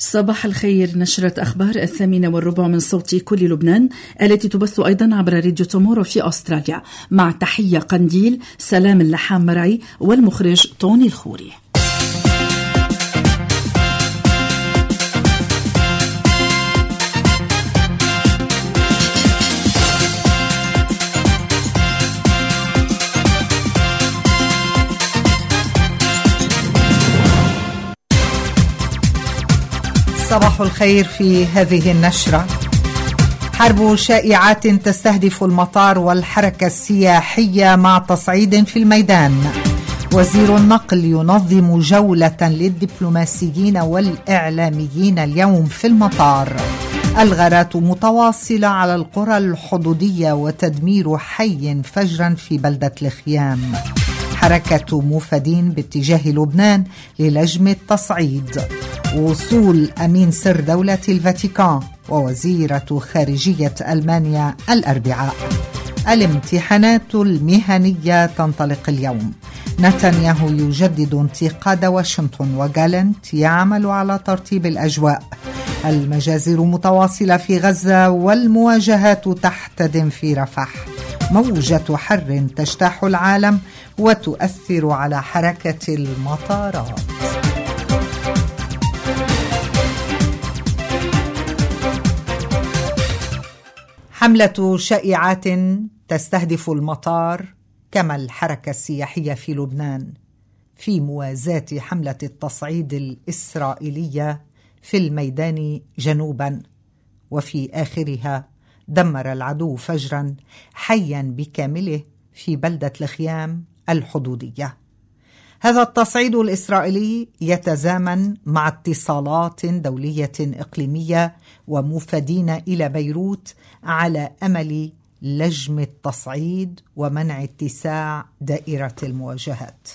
صباح الخير. نشرة أخبار 8:15 من صوت كل لبنان التي تبث أيضا عبر راديو تومورو في أستراليا، مع تحية قنديل سلام اللحام مرعي والمخرج طوني الخوري. صباح الخير. في هذه النشرة: حرب شائعات تستهدف المطار والحركة السياحية مع تصعيد في الميدان. وزير النقل ينظم جولة للدبلوماسيين والإعلاميين اليوم في المطار. الغارات متواصلة على القرى الحدودية وتدمير حي فجرا في بلدة الخيام. حركة مفادين باتجاه لبنان للجم التصعيد. وصول أمين سر دولة الفاتيكان ووزيرة خارجية ألمانيا الأربعاء. الامتحانات المهنية تنطلق اليوم. نتنياهو يجدد انتقاد واشنطن وجالنت يعمل على ترتيب الأجواء. المجازر متواصلة في غزة والمواجهات تحتدم في رفح. موجة حر تجتاح العالم وتؤثر على حركة المطارات. حملة شائعات تستهدف المطار كما الحركة السياحية في لبنان في موازاة حملة التصعيد الإسرائيلية في الميدان جنوبا، وفي آخرها دمر العدو فجرا حيا بكامله في بلدة الخيام الحدودية. هذا التصعيد الإسرائيلي يتزامن مع اتصالات دولية إقليمية ومفادين إلى بيروت على أمل لجم التصعيد ومنع اتساع دائرة المواجهات،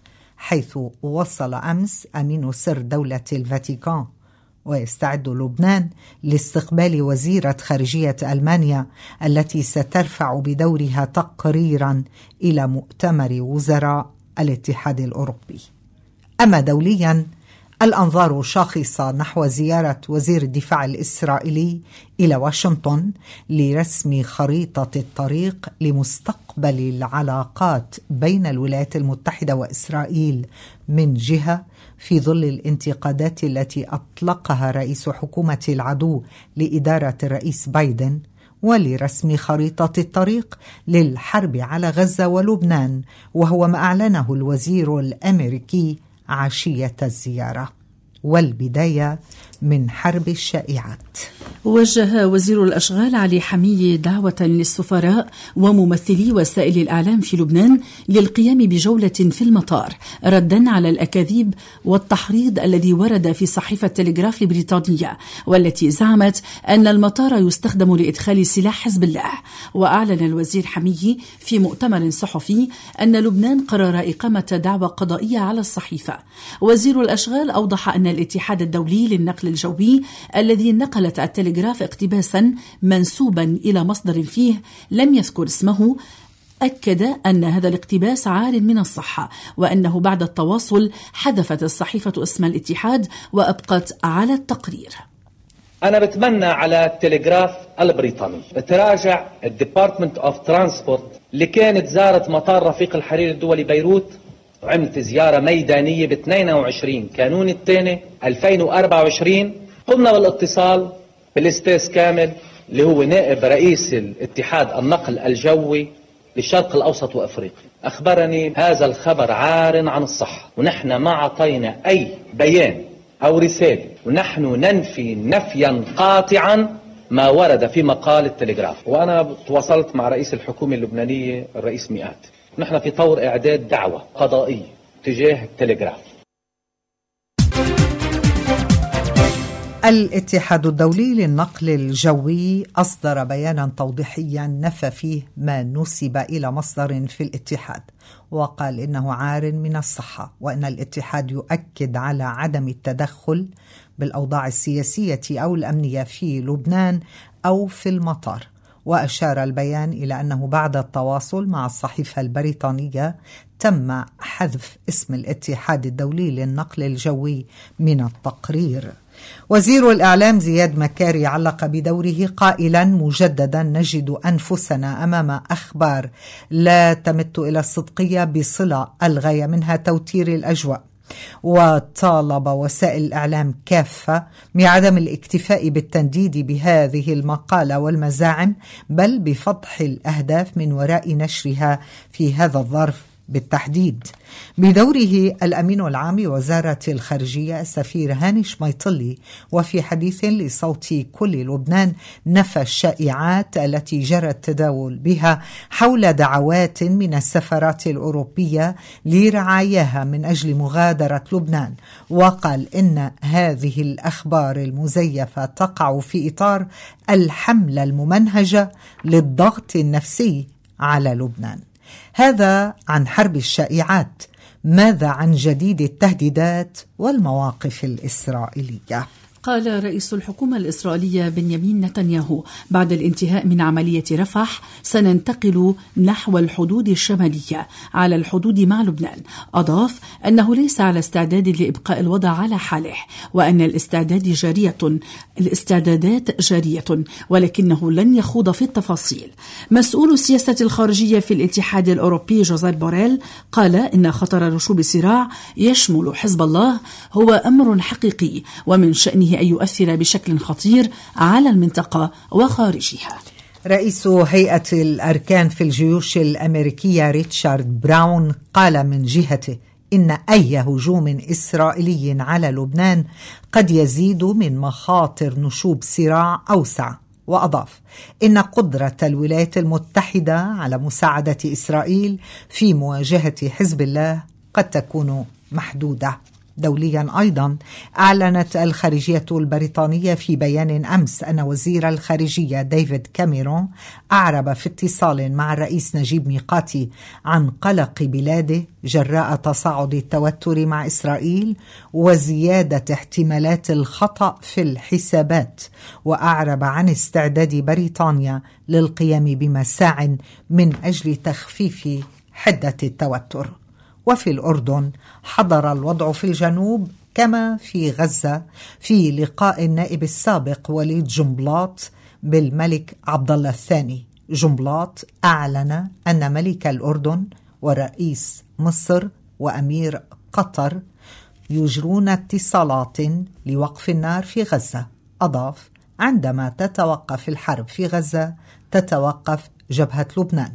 حيث وصل أمس أمين سر دولة الفاتيكان ويستعد لبنان لاستقبال وزيرة خارجية ألمانيا التي سترفع بدورها تقريرا إلى مؤتمر وزراء الاتحاد الأوروبي. أما دوليا، الأنظار شاخصة نحو زيارة وزير الدفاع الإسرائيلي إلى واشنطن لرسم خريطة الطريق لمستقبل العلاقات بين الولايات المتحدة وإسرائيل من جهة، في ظل الانتقادات التي أطلقها رئيس حكومة العدو لإدارة الرئيس بايدن، ولرسم خريطة الطريق للحرب على غزة ولبنان، وهو ما أعلنه الوزير الأمريكي عشية الزيارة. والبداية من حرب الشائعات. وجه وزير الأشغال علي حمية دعوة للسفراء وممثلي وسائل الإعلام في لبنان للقيام بجولة في المطار ردا على الأكاذيب والتحريض الذي ورد في صحيفة تلغراف البريطانية، والتي زعمت أن المطار يستخدم لإدخال سلاح حزب الله. وأعلن الوزير حمية في مؤتمر صحفي أن لبنان قرر إقامة دعوى قضائية على الصحيفة. وزير الأشغال أوضح أن الاتحاد الدولي للنقل الجوي الذي نقلت التلغراف اقتباسا منسوبا إلى مصدر فيه لم يذكر اسمه أكد أن هذا الاقتباس عار من الصحة، وأنه بعد التواصل حذفت الصحيفة اسم الاتحاد وأبقت على التقرير. أنا بتمنى على التلغراف البريطاني تراجع الديبارتمنت اوف ترانسبورت اللي كانت زارت مطار رفيق الحرير الدولي بيروت وعملت زيارة ميدانية ب 22 كانون الثاني 2024. قمنا بالاتصال بالاستاذ كامل اللي هو نائب رئيس الاتحاد النقل الجوي للشرق الأوسط وأفريقيا. أخبرني هذا الخبر عار عن الصحة، ونحن ما عطينا أي بيان أو رسالة، ونحن ننفي نفيا قاطعا ما ورد في مقال التلغراف. وأنا تواصلت مع رئيس الحكومة اللبنانية الرئيس مئات، نحن في طور إعداد دعوة قضائية تجاه التلغراف. الاتحاد الدولي للنقل الجوي أصدر بيانا توضيحيا نفى فيه ما نسب إلى مصدر في الاتحاد، وقال إنه عار من الصحة، وأن الاتحاد يؤكد على عدم التدخل بالأوضاع السياسية أو الأمنية في لبنان أو في المطار. وأشار البيان إلى أنه بعد التواصل مع الصحيفة البريطانية تم حذف اسم الاتحاد الدولي للنقل الجوي من التقرير. وزير الإعلام زياد مكاري علق بدوره قائلا مجددا نجد أنفسنا أمام أخبار لا تمت إلى الصدقية بصلة الغاية منها توتير الأجواء، وطالب وسائل الإعلام كافة بعدم الاكتفاء بالتنديد بهذه المقالة والمزاعم، بل بفضح الأهداف من وراء نشرها في هذا الظرف بالتحديد. بدوره الأمين العام لوزارة الخارجية السفير هاني شميطلي وفي حديث لصوت كل لبنان نفى الشائعات التي جرى التداول بها حول دعوات من السفارات الأوروبية لرعاياها من أجل مغادرة لبنان، وقال إن هذه الأخبار المزيفة تقع في إطار الحملة الممنهجة للضغط النفسي على لبنان. هذا عن حرب الشائعات. ماذا عن جديد التهديدات والمواقف الإسرائيلية؟ قال رئيس الحكومة الإسرائيلية بنيامين نتنياهو بعد الانتهاء من عملية رفح سننتقل نحو الحدود الشمالية على الحدود مع لبنان. أضاف أنه ليس على استعداد لإبقاء الوضع على حاله، وأن الاستعدادات جارية، ولكنه لن يخوض في التفاصيل. مسؤول السياسة الخارجية في الاتحاد الأوروبي جوزيف بوريل قال إن خطر رشوب صراع يشمل حزب الله هو أمر حقيقي، ومن شأنه أن يؤثر بشكل خطير على المنطقة وخارجها. رئيس هيئة الأركان في الجيوش الأمريكية ريتشارد براون قال من جهته إن أي هجوم إسرائيلي على لبنان قد يزيد من مخاطر نشوب صراع أوسع، وأضاف إن قدرة الولايات المتحدة على مساعدة إسرائيل في مواجهة حزب الله قد تكون محدودة. دوليا أيضا أعلنت الخارجية البريطانية في بيان أمس أن وزير الخارجية ديفيد كاميرون أعرب في اتصال مع الرئيس نجيب ميقاتي عن قلق بلاده جراء تصاعد التوتر مع إسرائيل وزيادة احتمالات الخطأ في الحسابات، وأعرب عن استعداد بريطانيا للقيام بمساع من أجل تخفيف حدة التوتر. وفي الأردن حضر الوضع في الجنوب كما في غزة في لقاء النائب السابق وليد جنبلاط بالملك عبد الله الثاني. جنبلاط أعلن أن ملك الأردن ورئيس مصر وأمير قطر يجرون اتصالات لوقف النار في غزة. أضاف: عندما تتوقف الحرب في غزة تتوقف جبهة لبنان.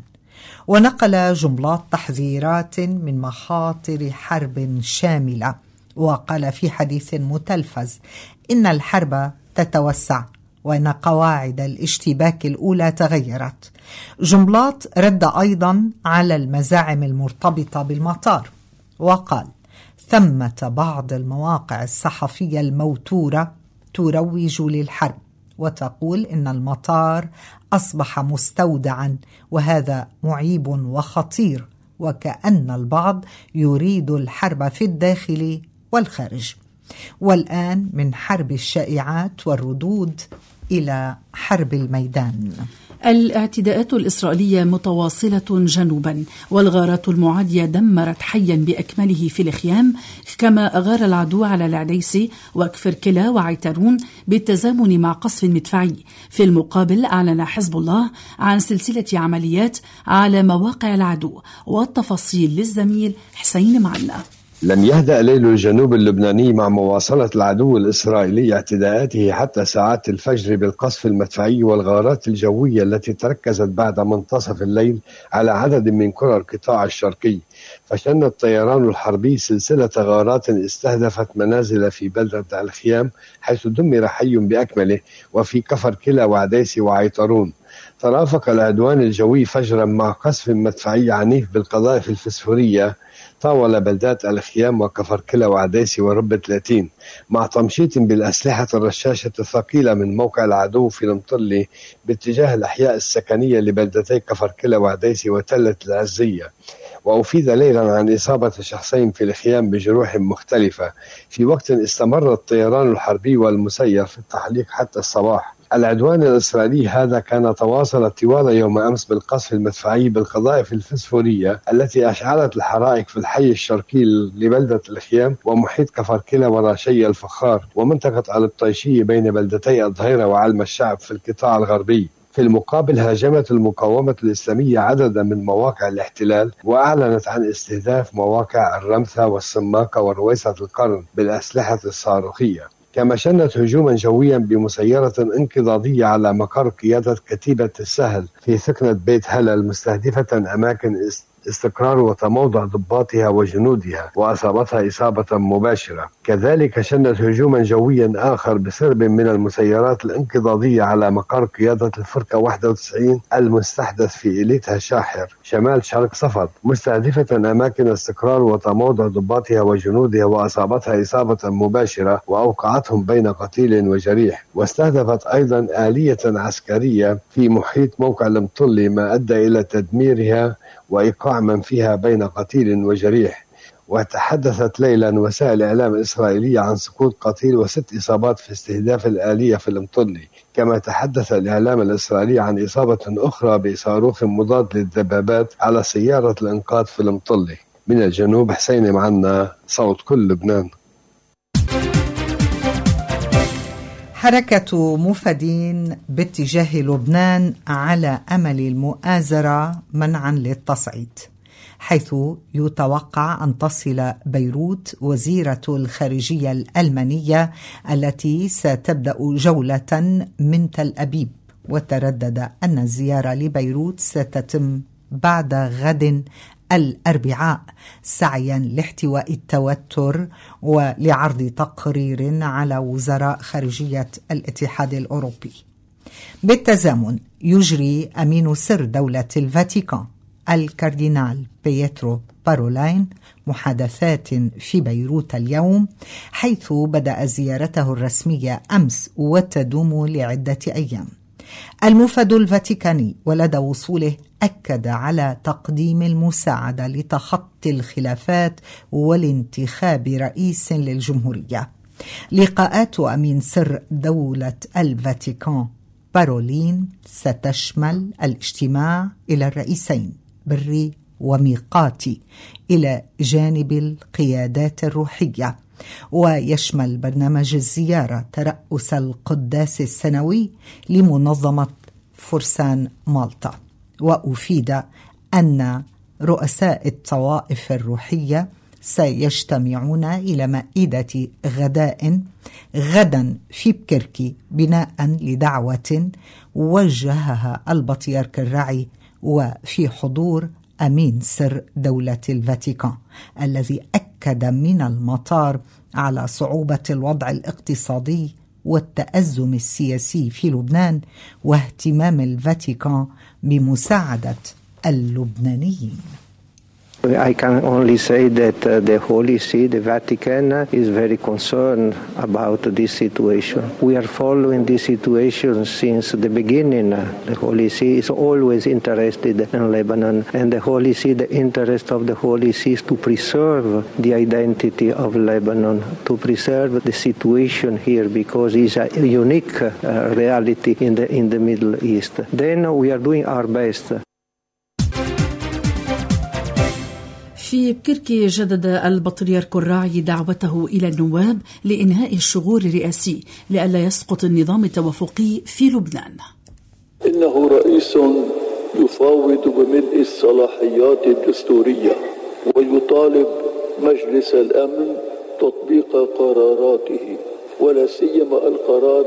ونقل جنبلاط تحذيرات من مخاطر حرب شاملة، وقال في حديث متلفز إن الحرب تتوسع وإن قواعد الاشتباك الأولى تغيرت. جنبلاط رد أيضا على المزاعم المرتبطة بالمطار وقال: ثمة بعض المواقع الصحفية الموتورة تروج للحرب وتقول إن المطار أصبح مستودعا، وهذا معيب وخطير، وكأن البعض يريد الحرب في الداخل والخارج. والآن من حرب الشائعات والردود إلى حرب الميدان. الاعتداءات الإسرائيلية متواصلة جنوبا، والغارات المعادية دمرت حيا بأكمله في الخيام، كما أغار العدو على العديسي وكفر كلا وعيترون بالتزامن مع قصف مدفعي. في المقابل أعلن حزب الله عن سلسلة عمليات على مواقع العدو، والتفاصيل للزميل حسين معنا. لم يهدأ ليل الجنوب اللبناني مع مواصلة العدو الإسرائيلي اعتداءاته حتى ساعات الفجر بالقصف المدفعي والغارات الجوية التي تركزت بعد منتصف الليل على عدد من قرى القطاع الشرقي. فشن الطيران الحربي سلسلة غارات استهدفت منازل في بلدة الخيام حيث دمر حي بأكمله، وفي كفر كلا وعديسي وعيطرون. ترافق العدوان الجوي فجرا مع قصف مدفعي عنيف بالقذائف الفسفورية طاول بلدات الخيام وكفر كلا وعديسي وربة 30 مع تمشيط بالأسلحة الرشاشة الثقيلة من موقع العدو في المطلي باتجاه الأحياء السكنية لبلدتي كفر كلا وعديسي وتلة العزية. وأفيد ليلا عن إصابة شخصين في الخيام بجروح مختلفة، في وقت استمر الطيران الحربي والمسير في التحليق حتى الصباح. العدوان الإسرائيلي هذا كان تواصل طوال يوم أمس بالقصف المدفعي بالقذائف الفسفورية التي أشعلت الحرائق في الحي الشرقي لبلدة الخيام ومحيط كفر كلا وراشي الفخار ومنطقة البطيشية بين بلدتي الظهيرة وعلم الشعب في القطاع الغربي. في المقابل هاجمت المقاومة الإسلامية عددا من مواقع الاحتلال وأعلنت عن استهداف مواقع الرمثة والسماكة ورويسة القرن بالأسلحة الصاروخية. كما شنت هجوما جويا بمسيرة انقضاضية على مقر قيادة كتيبة السهل في ثكنة بيت هلا المستهدفة أماكن استقرار وتموضع ضباطها وجنودها وأصابتها إصابة مباشرة. كذلك شنت هجوما جويا آخر بسرب من المسيرات الانقضاضية على مقر قيادة الفرقة 91 المستحدث في إليتها شاحر شمال شرق صفد مستهدفة أماكن استقرار وتموضع ضباطها وجنودها وأصابتها إصابة مباشرة وأوقعتهم بين قتيل وجريح. واستهدفت أيضا آلية عسكرية في محيط موقع المطلي ما أدى إلى تدميرها وإيقاع من فيها بين قتيل وجريح. وتحدثت ليلا وسائل الإعلام الإسرائيلية عن سقوط قتيل و6 إصابات في استهداف الآلية في المطلي. كما تحدث الإعلام الإسرائيلي عن إصابة أخرى بصاروخ مضاد للدبابات على سيارة الإنقاذ في المطلي. من الجنوب حسين معنا صوت كل لبنان. حركة مفادين باتجاه لبنان على أمل المؤازرة منعا للتصعيد، حيث يتوقع أن تصل بيروت وزيرة الخارجية الألمانية التي ستبدأ جولة من تل أبيب. وتردد أن الزيارة لبيروت ستتم بعد غد الأربعاء سعيا لاحتواء التوتر ولعرض تقرير على وزراء خارجية الاتحاد الأوروبي. بالتزامن يجري أمين سر دولة الفاتيكان الكاردينال بيترو بارولين محادثات في بيروت اليوم، حيث بدأ زيارته الرسمية أمس وتدوم لعدة أيام. المفد الفاتيكاني ولدى وصوله أكد على تقديم المساعدة لتخطي الخلافات والانتخاب رئيس للجمهورية. لقاءات أمين سر دولة الفاتيكان بارولين ستشمل الاجتماع إلى الرئيسين بري وميقاتي إلى جانب القيادات الروحية، ويشمل برنامج الزيارة ترأس القداس السنوي لمنظمة فرسان مالطا. وأفيد أن رؤساء الطوائف الروحية سيجتمعون إلى مائدة غداء غدا في بكركي بناء لدعوة وجهها البطريرك الراعي وفي حضور أمين سر دولة الفاتيكان، الذي أكد من المطار على صعوبة الوضع الاقتصادي والتأزم السياسي في لبنان واهتمام الفاتيكان بمساعدة اللبنانيين. I can only say that the Holy See, the Vatican, is very concerned about this situation. We are following this situation since the beginning. The Holy See is always interested in Lebanon, and the Holy See, the interest of the Holy See is to preserve the identity of Lebanon, to preserve the situation here, because it's a unique reality in the Middle East. Then we are doing our best. في بكركي جدد البطريرك الراعي دعوته إلى النواب لإنهاء الشغور الرئاسي لئلا يسقط النظام التوافقي في لبنان. إنه رئيس يفاوض بملء الصلاحيات الدستورية ويطالب مجلس الأمن تطبيق قراراته، ولا سيما القرار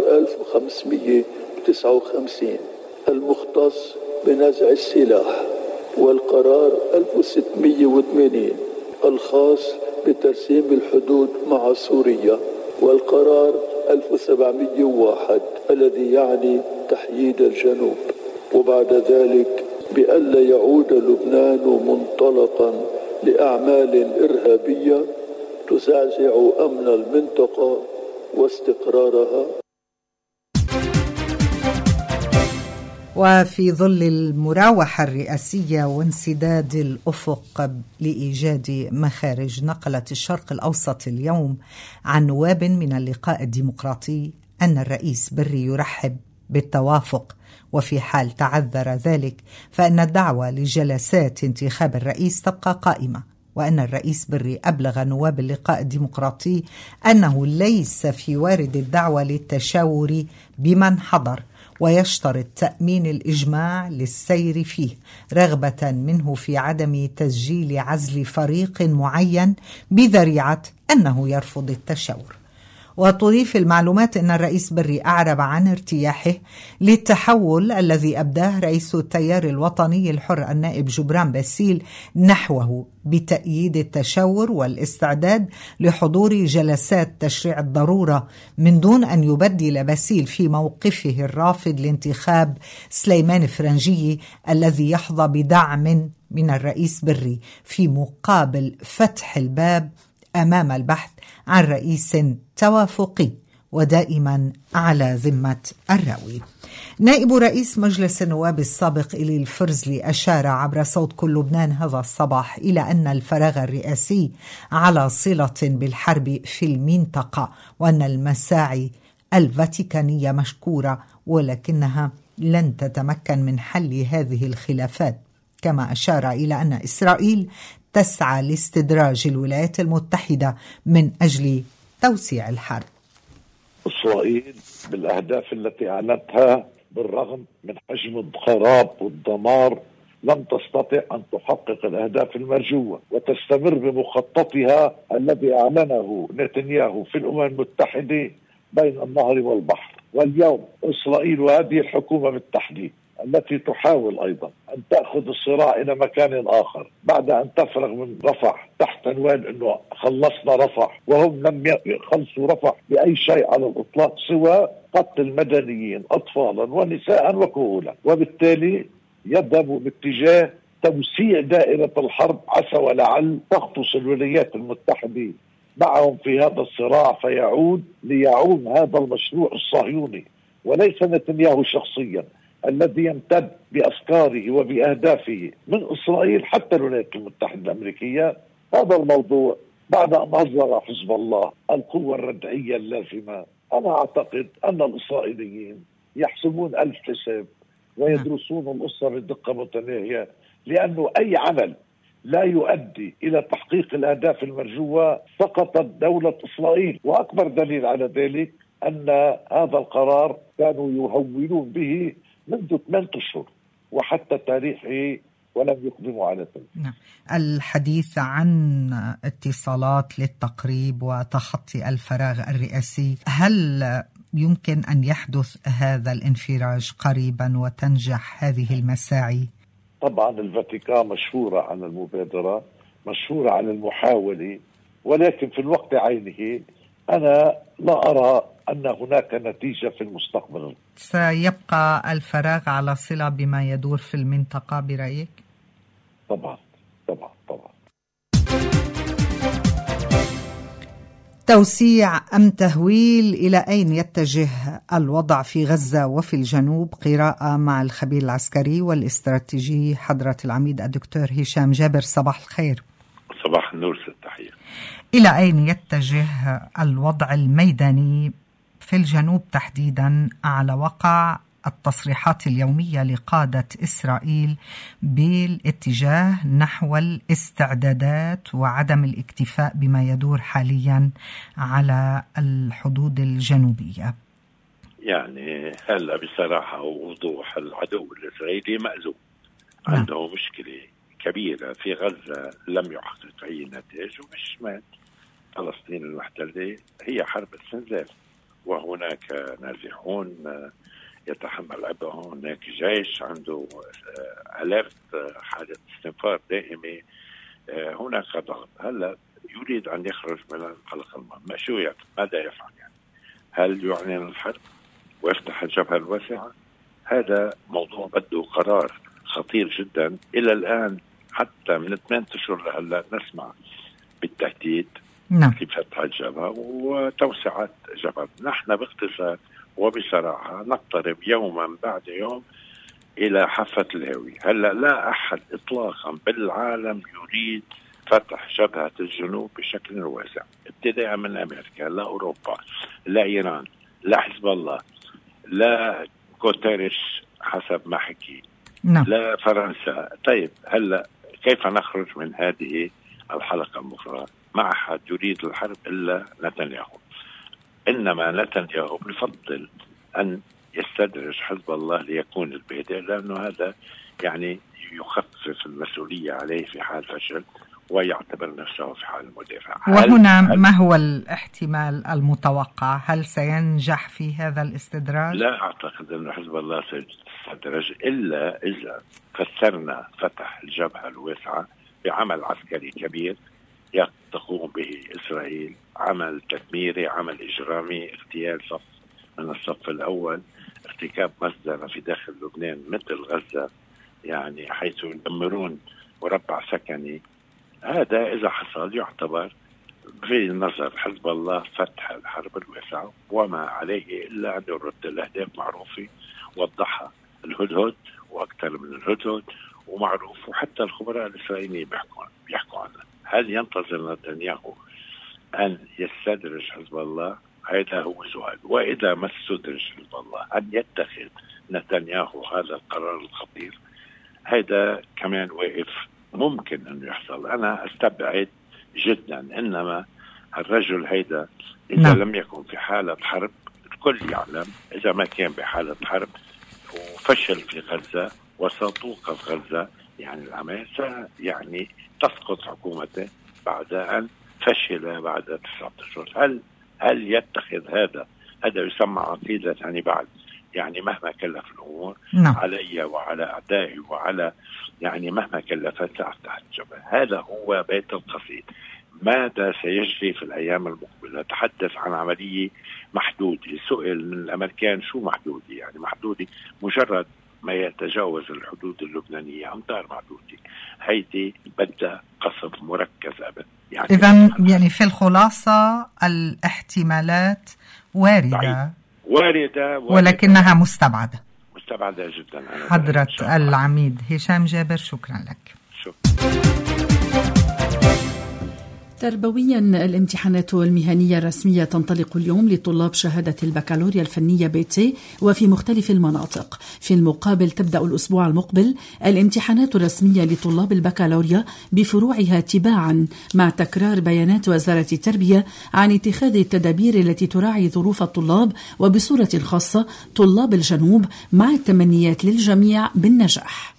1559 المختص بنزع السلاح، والقرار 1680 الخاص بترسيم الحدود مع سوريا، والقرار 1701 الذي يعني تحييد الجنوب. وبعد ذلك بألا يعود لبنان منطلقا لأعمال إرهابية تزعزع أمن المنطقة واستقرارها. وفي ظل المراوحة الرئاسية وانسداد الأفق لإيجاد مخارج، نقلت الشرق الأوسط اليوم عن نواب من اللقاء الديمقراطي أن الرئيس بري يرحب بالتوافق، وفي حال تعذر ذلك فإن الدعوة لجلسات انتخاب الرئيس تبقى قائمة، وأن الرئيس بري أبلغ نواب اللقاء الديمقراطي أنه ليس في وارد الدعوة للتشاور بمن حضر، ويشترط تأمين الإجماع للسير فيه رغبة منه في عدم تسجيل عزل فريق معين بذريعة أنه يرفض التشاور. وتضيف المعلومات أن الرئيس بري أعرب عن ارتياحه للتحول الذي أبداه رئيس التيار الوطني الحر النائب جبران باسيل نحوه بتأييد التشاور والاستعداد لحضور جلسات تشريع الضرورة، من دون أن يبدل باسيل في موقفه الرافض لانتخاب سليمان فرنجي الذي يحظى بدعم من الرئيس بري، في مقابل فتح الباب أمام البحث عن رئيس توافقي ودائما على ذمة الراوي. نائب رئيس مجلس النواب السابق إلي الفرزلي أشار عبر صوت كل لبنان هذا الصباح إلى أن الفراغ الرئاسي على صلة بالحرب في المنطقة، وأن المساعي الفاتيكانية مشكورة ولكنها لن تتمكن من حل هذه الخلافات. كما أشار إلى أن إسرائيل تسعى لاستدراج الولايات المتحدة من أجل توسيع الحرب. إسرائيل بالأهداف التي أعلنتها بالرغم من حجم الخراب والدمار لم تستطع أن تحقق الأهداف المرجوة، وتستمر بمخططها الذي أعلنه نتنياهو في الأمم المتحدة بين النهر والبحر. واليوم إسرائيل وهذه الحكومة بالتحديد التي تحاول أيضا أن تأخذ الصراع إلى مكان آخر بعد أن تفرغ من رفح تحت عنوان أنه خلصنا رفح، وهم لم يخلصوا رفح بأي شيء على الإطلاق سوى قتل مدنيين أطفالا ونساء وكهولا، وبالتالي يذهبوا باتجاه توسيع دائرة الحرب عسى ولعل تغطس الولايات المتحدة معهم في هذا الصراع ليعود هذا المشروع الصهيوني وليس نتنياهو شخصيا الذي يمتد بأفكاره وبأهدافه من إسرائيل حتى الولايات المتحدة الأمريكية. هذا الموضوع بعد أن أصدر حزب الله القوة الردعية اللازمة، أنا أعتقد أن الإسرائيليين يحسبون ألف حساب ويدرسون القصة بدقة متناهية، لأنه أي عمل لا يؤدي إلى تحقيق الأهداف المرجوة سقطت دولة إسرائيل. وأكبر دليل على ذلك أن هذا القرار كانوا يهولون به منذ 8 أشهر وحتى تاريخه ولم يقدموا على ذلك. الحديث عن اتصالات للتقريب وتخطي الفراغ الرئاسي، هل يمكن أن يحدث هذا الانفراج قريبا وتنجح هذه المساعي؟ طبعا الفاتيكان مشهورة عن المبادرة، مشهورة عن المحاولة، ولكن في الوقت عينه أنا لا أرى أن هناك نتيجة في المستقبل. سيبقى الفراغ على صلة بما يدور في المنطقة برأيك؟ طبعا طبعا طبعا. توسيع أم تهويل، إلى أين يتجه الوضع في غزة وفي الجنوب؟ قراءة مع الخبير العسكري والاستراتيجي حضرة العميد الدكتور هشام جابر. صباح الخير. صباح النور، التحية. إلى أين يتجه الوضع الميداني في الجنوب تحديدا على وقع التصريحات اليومية لقادة إسرائيل بالاتجاه نحو الاستعدادات وعدم الاكتفاء بما يدور حاليا على الحدود الجنوبية؟ يعني هلا بصراحة ووضوح العدو الإسرائيلي مأزوم، عنده مشكلة كبيرة في غزة لم يحقق أي نتائج، ومش مات فلسطين المحتلة، هي حرب استنزاف، وهناك نازحون يتحمل عبئهم، هناك جيش عنده آلاف حالة استنفار دائمة، هناك ضغط. هلا يريد أن يخرج من القلق ماذا يفعل؟ يعني هل يعلن الحرب ويفتح الجبهة الواسعة؟ هذا موضوع بده قرار خطير جدا. إلى الآن حتى من 8 أشهر لهلا نسمع بالتهديد في فتح الجبهة وتوسعة جبهة. نحن باختصار وبصراحة نقترب يوما بعد يوم إلى حافة الهاوية. هلا لا أحد إطلاقا بالعالم يريد فتح جبهة الجنوب بشكل واسع، ابتداء من أمريكا، لا أوروبا، لا إيران، لا حزب الله، لا كوتيريش حسب ما حكي. نعم. لا فرنسا. طيب هلا كيف نخرج من هذه الحلقة المفرغة؟ ما أحد يريد الحرب إلا نتنياهو، إنما نتنياهو بفضل أن يستدرج حزب الله ليكون البادئ، لأنه هذا يعني يخفف المسؤولية عليه في حال فشل ويعتبر نفسه في حال المدافع. وهنا ما هو الاحتمال المتوقع؟ هل سينجح في هذا الاستدراج؟ لا أعتقد أن حزب الله سيستدرج إلا إذا فسرنا فتح الجبهة الواسعة بعمل عسكري كبير تقوم به إسرائيل، عمل تدميري، عمل إجرامي، اغتيال صف من الصف الأول، ارتكاب مصدر في داخل لبنان مثل غزة، يعني حيث يدمرون مربع سكني. هذا إذا حصل يعتبر في نظر حزب الله فتح الحرب الواسعة، وما عليه إلا أن يرد الأهداف معروفة وضحها الهدهد وأكثر من الهدهد ومعروف، وحتى الخبراء الإسرائيليين بيحكوا عنه. هل ينتظر نتنياهو أن يستدرج حزب الله؟ هذا هو سؤال. وإذا ما استدرج حزب الله أن يتخذ نتنياهو هذا القرار الخطير؟ هذا كمان واقف، ممكن أنه يحصل. أنا أستبعد جدا، إنما الرجل هيدا إذا لم يكن في حالة حرب، الكل يعلم إذا ما كان بحالة حرب وفشل في غزة وستوقف غزة، يعني العمل يعني تسقط حكومته بعد أن فشل بعد 9 أشهر. هل يتخذ هذا يسمى عقيدة يعني بعد، يعني مهما كلف الأمور علي وعلى أعدائي وعلى يعني مهما كلفت سأفتح الجبهة. هذا هو بيت القصيد. ماذا سيجري في الأيام المقبلة؟ نتحدث عن عملية محدودة. سئل من الأمريكان شو محدودة؟ يعني محدودة مجرد ما يتجاوز الحدود اللبنانية، أمتار محدودة. هيدي بدها قصف مركز أبدا. يعني إذن يعني في الخلاصة الاحتمالات واردة ولكنها مستبعدة جدا. حضرة العميد هشام جابر، شكرا لك. تربويا، الامتحانات المهنية الرسمية تنطلق اليوم لطلاب شهادة البكالوريا الفنية بيتي وفي مختلف المناطق. في المقابل تبدأ الأسبوع المقبل الامتحانات الرسمية لطلاب البكالوريا بفروعها تباعا، مع تكرار بيانات وزارة التربية عن اتخاذ التدابير التي تراعي ظروف الطلاب وبصورة خاصة طلاب الجنوب، مع التمنيات للجميع بالنجاح.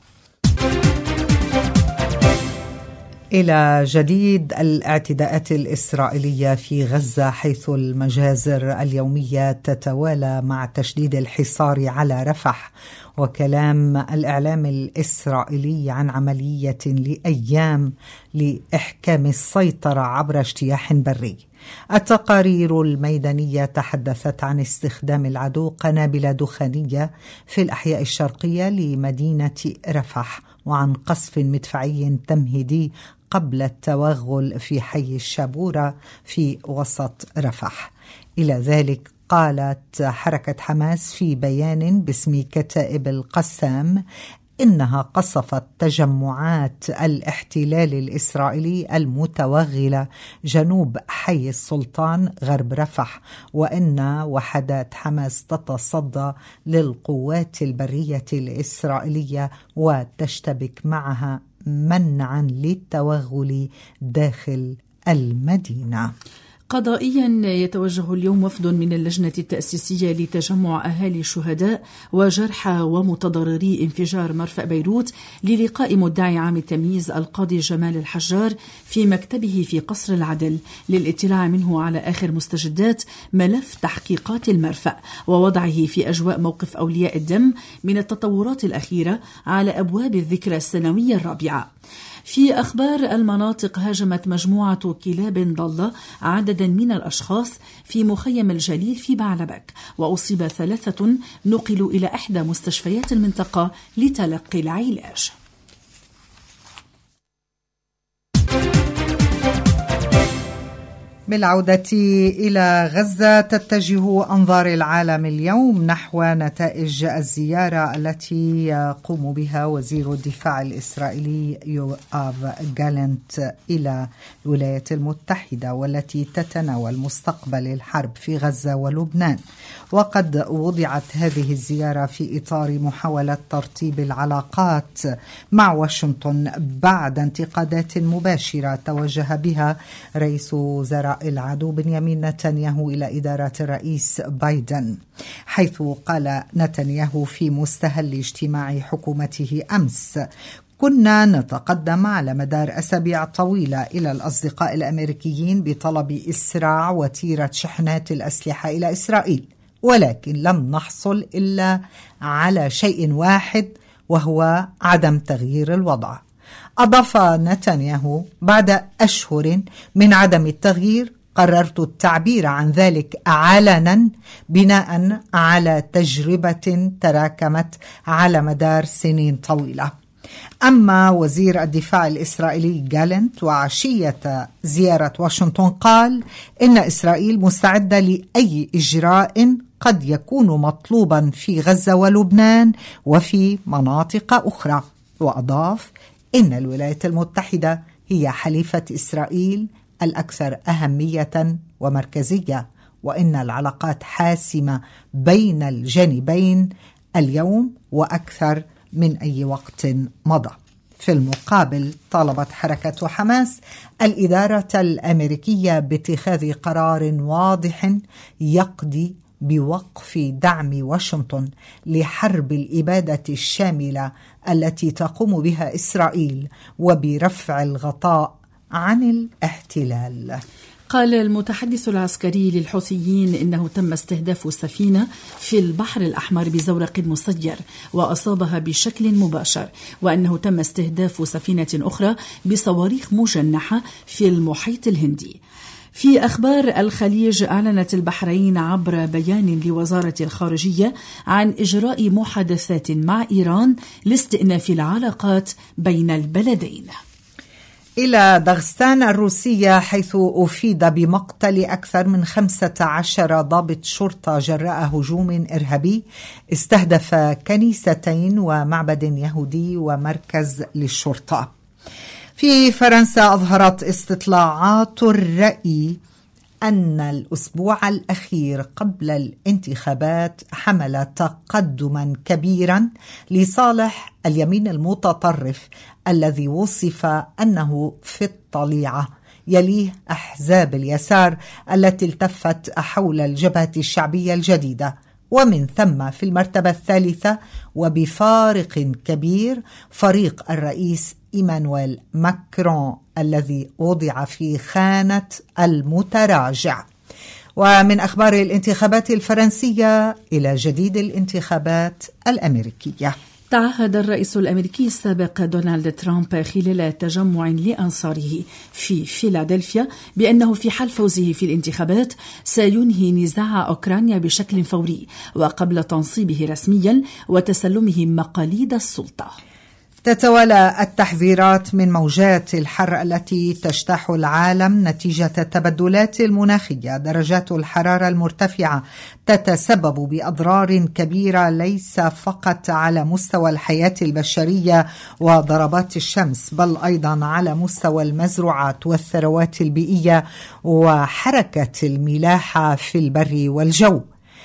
إلى جديد، الاعتداءات الإسرائيلية في غزة، حيث المجازر اليومية تتوالى مع تشديد الحصار على رفح، وكلام الإعلام الإسرائيلي عن عملية لأيام لإحكام السيطرة عبر اجتياح بري. التقارير الميدانية تحدثت عن استخدام العدو قنابل دخانية في الأحياء الشرقية لمدينة رفح، وعن قصف مدفعي تمهيدي قبل التوغل في حي الشابورة في وسط رفح. إلى ذلك قالت حركة حماس في بيان باسم كتائب القسام إنها قصفت تجمعات الاحتلال الإسرائيلي المتوغلة جنوب حي السلطان غرب رفح، وإن وحدات حماس تتصدى للقوات البرية الإسرائيلية وتشتبك معها منعا للتوغل داخل المدينة. قضائيا، يتوجه اليوم وفد من اللجنة التأسيسية لتجمع أهالي الشهداء وجرحى ومتضرري انفجار مرفأ بيروت للقاء مدعي عام التمييز القاضي جمال الحجار في مكتبه في قصر العدل، للاطلاع منه على آخر مستجدات ملف تحقيقات المرفأ ووضعه في أجواء موقف أولياء الدم من التطورات الأخيرة على أبواب الذكرى السنوية الرابعة. في أخبار المناطق، هاجمت مجموعة كلاب ضالة عددا من الأشخاص في مخيم الجليل في بعلبك، وأصيب 3 نقلوا إلى إحدى مستشفيات المنطقة لتلقي العلاج. بالعودة إلى غزة، تتجه أنظار العالم اليوم نحو نتائج الزيارة التي يقوم بها وزير الدفاع الإسرائيلي يوآف جالنت إلى الولايات المتحدة، والتي تتناول مستقبل الحرب في غزة ولبنان. وقد وضعت هذه الزيارة في إطار محاولة ترتيب العلاقات مع واشنطن بعد انتقادات مباشرة توجه بها رئيس وزراء العدو بنيامين نتنياهو إلى إدارة الرئيس بايدن، حيث قال نتنياهو في مستهل اجتماع حكومته أمس: كنا نتقدم على مدار أسابيع طويلة إلى الأصدقاء الأمريكيين بطلب إسراع وتيرة شحنات الأسلحة إلى إسرائيل، ولكن لم نحصل إلا على شيء واحد، وهو عدم تغيير الوضع. أضاف نتنياهو: بعد أشهر من عدم التغيير قررت التعبير عن ذلك علنا بناء على تجربة تراكمت على مدار سنين طويلة. أما وزير الدفاع الإسرائيلي جالنت وعشية زيارة واشنطن قال إن إسرائيل مستعدة لأي إجراء قد يكون مطلوبا في غزة ولبنان وفي مناطق أخرى. وأضاف إن الولايات المتحدة هي حليفة إسرائيل الأكثر أهمية ومركزية، وإن العلاقات حاسمة بين الجانبين اليوم وأكثر من أي وقت مضى. في المقابل طالبت حركة حماس الإدارة الأمريكية باتخاذ قرار واضح يقضي بوقف دعم واشنطن لحرب الإبادة الشاملة التي تقوم بها إسرائيل وبرفع الغطاء عن الاحتلال. قال المتحدث العسكري للحوثيين إنه تم استهداف سفينة في البحر الأحمر بزورق مسير وأصابها بشكل مباشر، وأنه تم استهداف سفينة أخرى بصواريخ مجنحة في المحيط الهندي. في أخبار الخليج، أعلنت البحرين عبر بيان لوزارة الخارجية عن إجراء محادثات مع إيران لاستئناف العلاقات بين البلدين. إلى دغستان الروسية، حيث أفيد بمقتل أكثر من 15 ضابط شرطة جراء هجوم إرهابي استهدف كنيستين ومعبد يهودي ومركز للشرطة. في فرنسا، أظهرت استطلاعات الرأي أن الأسبوع الأخير قبل الانتخابات حمل تقدما كبيرا لصالح اليمين المتطرف الذي وصف أنه في الطليعة، يليه أحزاب اليسار التي التفت حول الجبهة الشعبية الجديدة، ومن ثم في المرتبة الثالثة وبفارق كبير فريق الرئيس إيمانويل ماكرون الذي وضع في خانة المتراجع. ومن أخبار الانتخابات الفرنسية إلى جديد الانتخابات الأمريكية، تعهد الرئيس الأمريكي السابق دونالد ترامب خلال تجمع لأنصاره في فيلادلفيا بأنه في حال فوزه في الانتخابات سينهي نزاع أوكرانيا بشكل فوري وقبل تنصيبه رسميا وتسلمه مقاليد السلطة. تتوالى التحذيرات من موجات الحر التي تجتاح العالم نتيجة التبدلات المناخية. درجات الحرارة المرتفعة تتسبب بأضرار كبيرة ليس فقط على مستوى الحياة البشرية وضربات الشمس، بل أيضا على مستوى المزروعات والثروات البيئية وحركة الملاحة في البر والجو.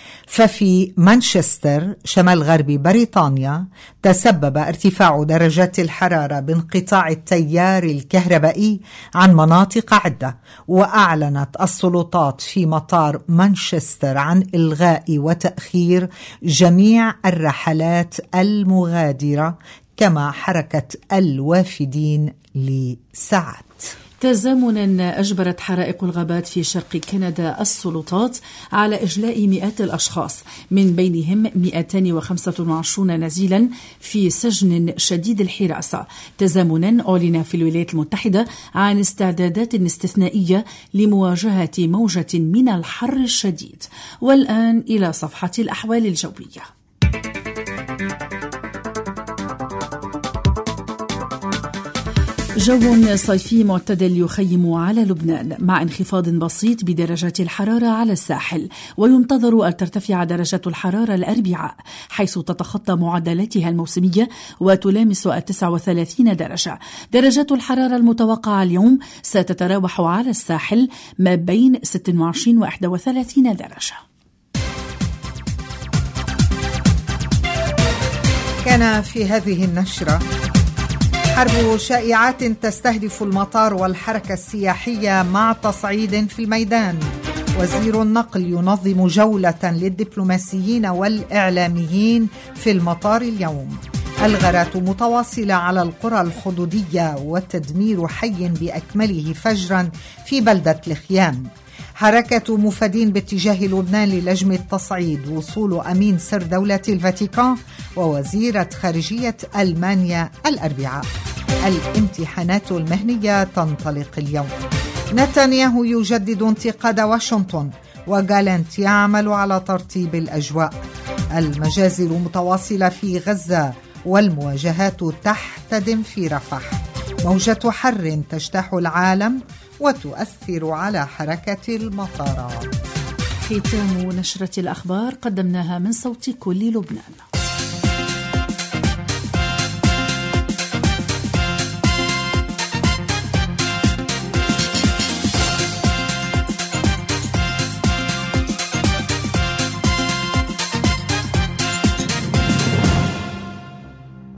ففي مانشستر شمال غرب بريطانيا تسبب ارتفاع درجات الحرارة بانقطاع التيار الكهربائي عن مناطق عدة، وأعلنت السلطات في مطار مانشستر عن إلغاء وتأخير جميع الرحلات المغادرة كما حركة الوافدين لساعات. تزامنا أجبرت حرائق الغابات في شرق كندا السلطات على إجلاء مئات الأشخاص، من بينهم 225 نزيلا في سجن شديد الحراسة. تزامنا أعلن في الولايات المتحدة عن استعدادات استثنائية لمواجهة موجة من الحر الشديد. والآن إلى صفحة الأحوال الجوية. جو صيفي معتدل يخيم على لبنان مع انخفاض بسيط بدرجات الحرارة على الساحل، وينتظر أن ترتفع درجة الحرارة الأربعاء حيث تتخطى معدلاتها الموسمية وتلامس 39 درجة. درجات الحرارة المتوقعة اليوم ستتراوح على الساحل ما بين 26 و 31 درجة. كان في هذه النشرة: حرب شائعات تستهدف المطار والحركة السياحية مع تصعيد في الميدان. وزير النقل ينظم جولة للدبلوماسيين والإعلاميين في المطار اليوم. الغارات متواصلة على القرى الحدودية وتدمير حي بأكمله فجرا في بلدة الخيام. حركة مفادين باتجاه لبنان للجم التصعيد. وصول أمين سر دولة الفاتيكان ووزيرة خارجية ألمانيا الأربعاء. الامتحانات المهنية تنطلق اليوم. نتنياهو يجدد انتقاد واشنطن وجالنت يعمل على ترتيب الأجواء. المجازر متواصلة في غزة والمواجهات تحتدم في رفح. موجة حر تجتاح العالم وتؤثر على حركة المطارات. ختام نشرة الأخبار قدمناها من صوت كل لبنان.